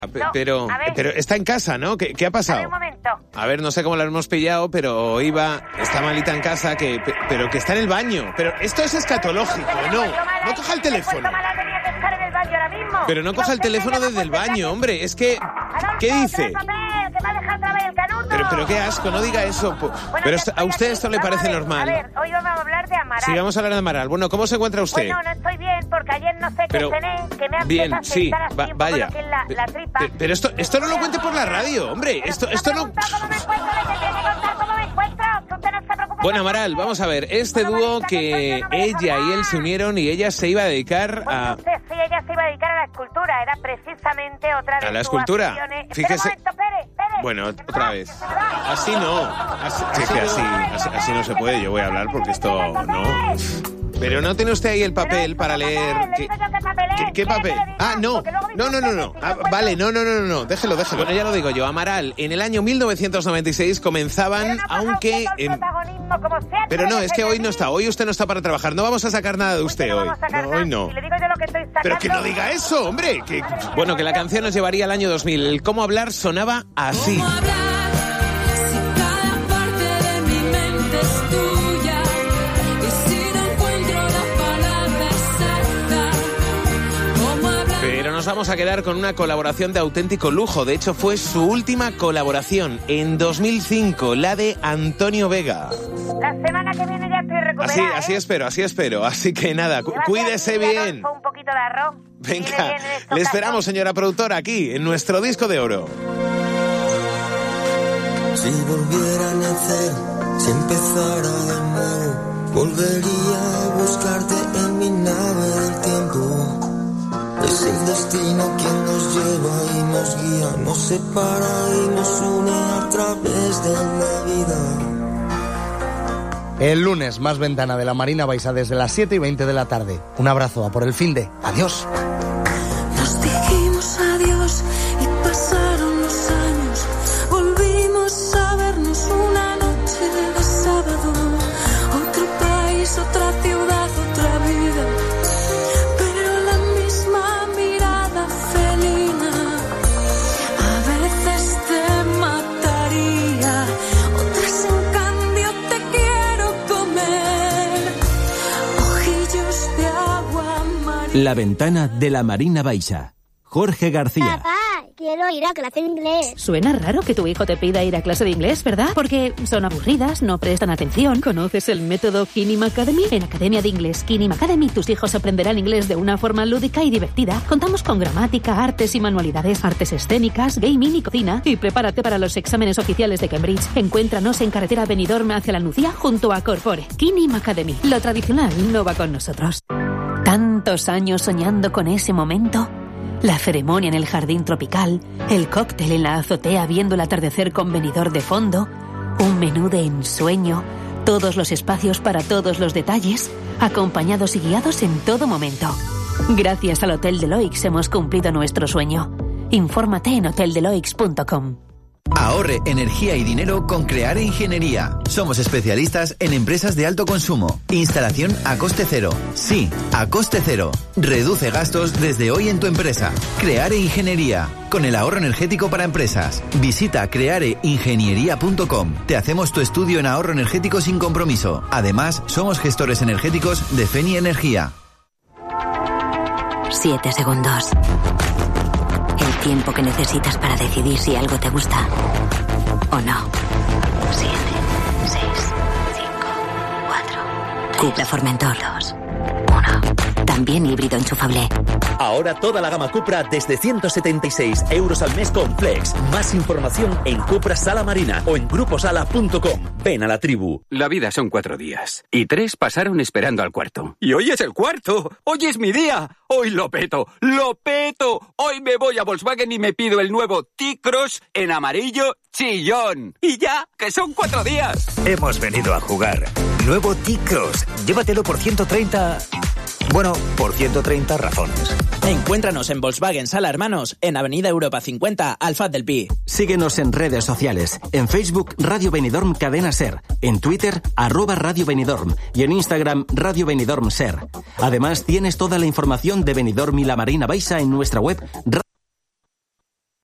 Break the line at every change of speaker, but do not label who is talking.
Pero está en casa, ¿no? ¿Qué ha pasado?
A ver, un momento.
A ver, no sé cómo la hemos pillado, pero está malita en casa, pero que está en el baño. Pero esto es escatológico, ¿no? No coja el teléfono. Pero no coja el teléfono desde el baño, hombre. Es que... ¿Qué dice? Pero qué asco, no diga eso. Pero a usted esto le parece normal.
A ver, hoy vamos a hablar de Amaral.
Sí, vamos a hablar de Amaral. Bueno, ¿cómo se encuentra usted?
Bueno, no estoy bien, porque ayer no sé qué cené, que me han
bien, sí, vaya.
Lo que es la tripa.
Pero esto no lo cuente por la radio, hombre. Esto no... Bueno, Amaral, vamos a ver. Este dúo que ella y él se unieron y ella se iba a dedicar a...
Sí, ella se iba a dedicar a la escultura. Era precisamente otra de
¿A la escultura?
Aficiones.
Fíjese...
Pérez.
Bueno, otra vez. Así no. Así no se puede. Yo voy a hablar porque esto no... Pero no tiene usted ahí el papel para leer... ¿Qué papel? Ah, no. Vale, no. Déjelo. Bueno, ya lo digo yo. Amaral, en el año 1996 comenzaban, aunque... Pero no, es que hoy no está. Hoy usted no está para trabajar. No vamos a sacar nada de usted hoy. No, hoy no. Pero que no diga eso, hombre. Bueno, que la canción nos llevaría al año 2000. El cómo hablar sonaba así. Nos vamos a quedar con una colaboración de auténtico lujo. De hecho, fue su última colaboración en 2005, la de Antonio Vega.
La semana que viene ya estoy recuperada.
Así espero. Así que nada, cuídese bien.
Un poquito de arroz.
Venga, le esperamos, señora productora, aquí, en nuestro disco de oro.
Si volviera a nacer, si empezara de nuevo, volvería a buscarte en mi nave del tiempo. Es el destino quien nos lleva y nos guía, nos separa y nos une a través de la vida.
El lunes, más ventana de la Marina Baixa desde las 7:20 de la tarde. Un abrazo, a por el finde. Adiós.
Nos dijimos adiós y pasaron los años. Volvimos a vernos una noche de sábado. Otro país, otra ciudad, otra vida.
La ventana de la Marina Baixa. Jorge García.
Papá, quiero ir a clase de inglés.
Suena raro que tu hijo te pida ir a clase de inglés, ¿verdad? Porque son aburridas, no prestan atención. ¿Conoces el método Kinim Academy? En Academia de Inglés Kinim Academy tus hijos aprenderán inglés de una forma lúdica y divertida. Contamos con gramática, artes y manualidades, artes escénicas, gaming y cocina. Y prepárate para los exámenes oficiales de Cambridge. Encuéntranos en carretera Benidorm hacia la Nucía junto a Corpore. Kinim Academy. Lo tradicional no va con nosotros. Tantos años soñando con ese momento. La ceremonia en el jardín tropical, el cóctel en la azotea viendo el atardecer con Benidorm de fondo, un menú de ensueño, todos los espacios para todos los detalles, acompañados y guiados en todo momento. Gracias al Hotel Deloix hemos cumplido nuestro sueño. Infórmate en hoteldeloix.com.
Ahorre energía y dinero con Creare Ingeniería. Somos especialistas en empresas de alto consumo. Instalación a coste cero. Sí, a coste cero. Reduce gastos desde hoy en tu empresa. Creare Ingeniería. Con el ahorro energético para empresas. Visita creareingeniería.com. Te hacemos tu estudio en ahorro energético sin compromiso. Además, somos gestores energéticos de Feni Energía.
7 segundos. El tiempo que necesitas para decidir si algo te gusta o no. 7, 6, 5, 4, 3, Cupra Formentor 2, 1. También híbrido enchufable.
Ahora toda la gama Cupra desde 176 euros al mes con Flex. Más información en Cupra Sala Marina o en gruposala.com. Ven a la tribu.
La vida son 4 días y 3 pasaron esperando al cuarto. Y hoy es el cuarto. Hoy es mi día. Hoy lo peto. ¡Lo peto! Hoy me voy a Volkswagen y me pido el nuevo T-Cross en amarillo chillón. Y ya, que son 4 días.
Hemos venido a jugar. Nuevo T-Cross. Llévatelo por 130... Bueno, por 130 razones.
Encuéntranos en Volkswagen Sala Hermanos, en Avenida Europa 50, Alfaz del Pi.
Síguenos en redes sociales. En Facebook, Radio Benidorm Cadena Ser. En Twitter, @Radio Benidorm. Y en Instagram, Radio Benidorm Ser. Además, tienes toda la información de Benidorm y la Marina Baixa en nuestra web